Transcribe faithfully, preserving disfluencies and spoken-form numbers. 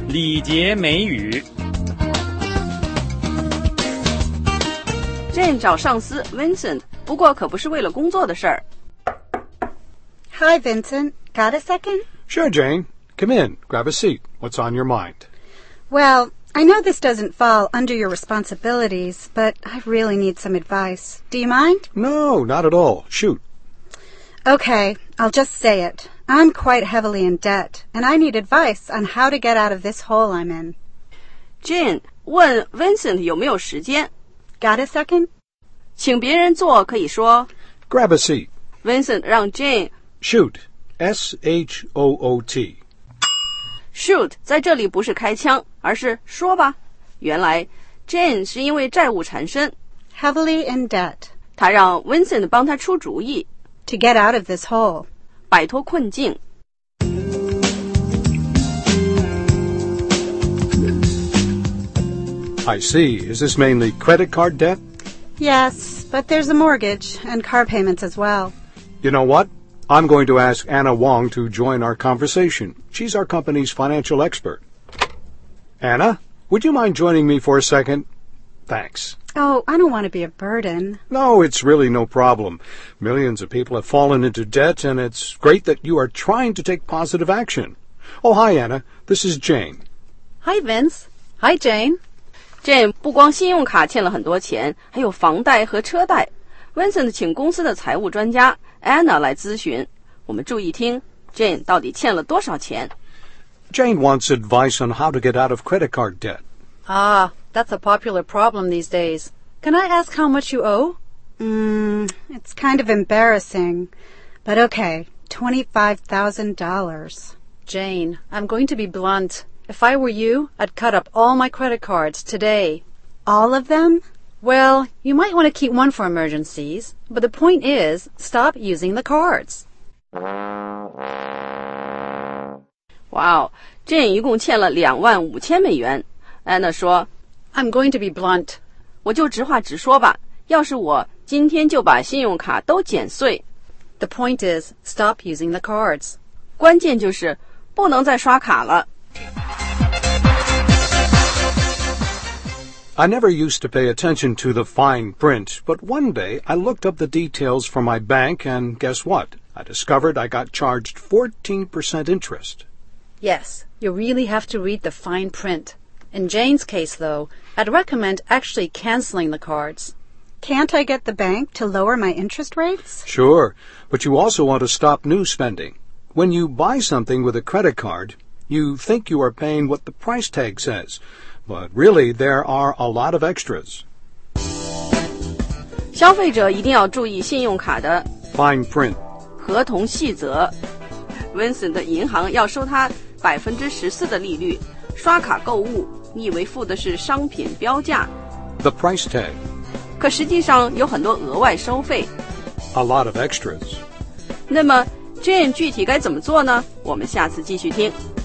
礼节美语。 Jane 找上司 Vincent， 不过可不是为了工作的事儿。 Hi, Vincent. Got a second? Sure, Jane. Come in. Grab a seat. What's on your mind? Well, I know this doesn't fall under your responsibilities, but I really need some advice. Do you mind? No, not at all. Shoot. Okay, I'll just say it. I'm quite heavily in debt, and I need advice on how to get out of this hole I'm in. Jane 问 Vincent 有没有时间。 Got a second? 请别人做可以说 Grab a seat. Vincent 让 Jane Shoot. S H O O T. shoot 在这里不是开枪，而是说吧。原来 Jane 是因为债务缠身 Heavily in debt. 她让 Vincent 帮她出主意 To get out of this hole. 摆脱困境。 I see. Is this mainly credit card debt? Yes, but there's a mortgage and car payments as well. You know what? I'm going to ask Anna Wong to join our conversation. She's our company's financial expert. Anna, would you mind joining me for a second? Thanks. Oh, I don't want to be a burden. No, it's really no problem. Millions of people have fallen into debt, and it's great that you are trying to take positive action. Oh, hi, Anna. This is Jane. Hi, Vince. Hi, Jane. Jane 不光信用卡欠了很多钱，还有房贷和车贷。Vincent 请公司的财务专家 Anna 来咨询。我们注意听 Jane 到底欠了多少钱。 Jane wants advice on how to get out of credit card debt. Ah, that's a popular problem these days. Can I ask how much you owe? Mm, it's kind of embarrassing. But okay, twenty-five thousand dollars. Jane, I'm going to be blunt. If I were you, I'd cut up all my credit cards today. All of them? Well, you might want to keep one for emergencies, but the point is, stop using the cards. 哇哦 Jane 一共欠了两万五千美元。Anna 说 I'm going to be blunt. 我就直话直说吧，要是我今天就把信用卡都剪碎。 The point is, stop using the cards. 关键就是不能再刷卡了。 I never used to pay attention to the fine print, but one day I looked up the details for my bank, and guess what? I discovered I got charged fourteen percent interest. Yes, you really have to read the fine print. In Jane's case, though, I'd recommend actually canceling the cards. Can't I get the bank to lower my interest rates? Sure, but you also want to stop new spending. When you buy something with a credit card, you think you are paying what the price tag says, but really there are a lot of extras. 消费者一定要注意信用卡的 Fine print. 合同细则。Vincent 的银行要收他百分之十四的利率，刷卡购物，你以为付的是商品标价 The price tag. 可实际上有很多额外收费。 A lot of extras. 那么 Jane 具体该怎么做呢？我们下次继续听。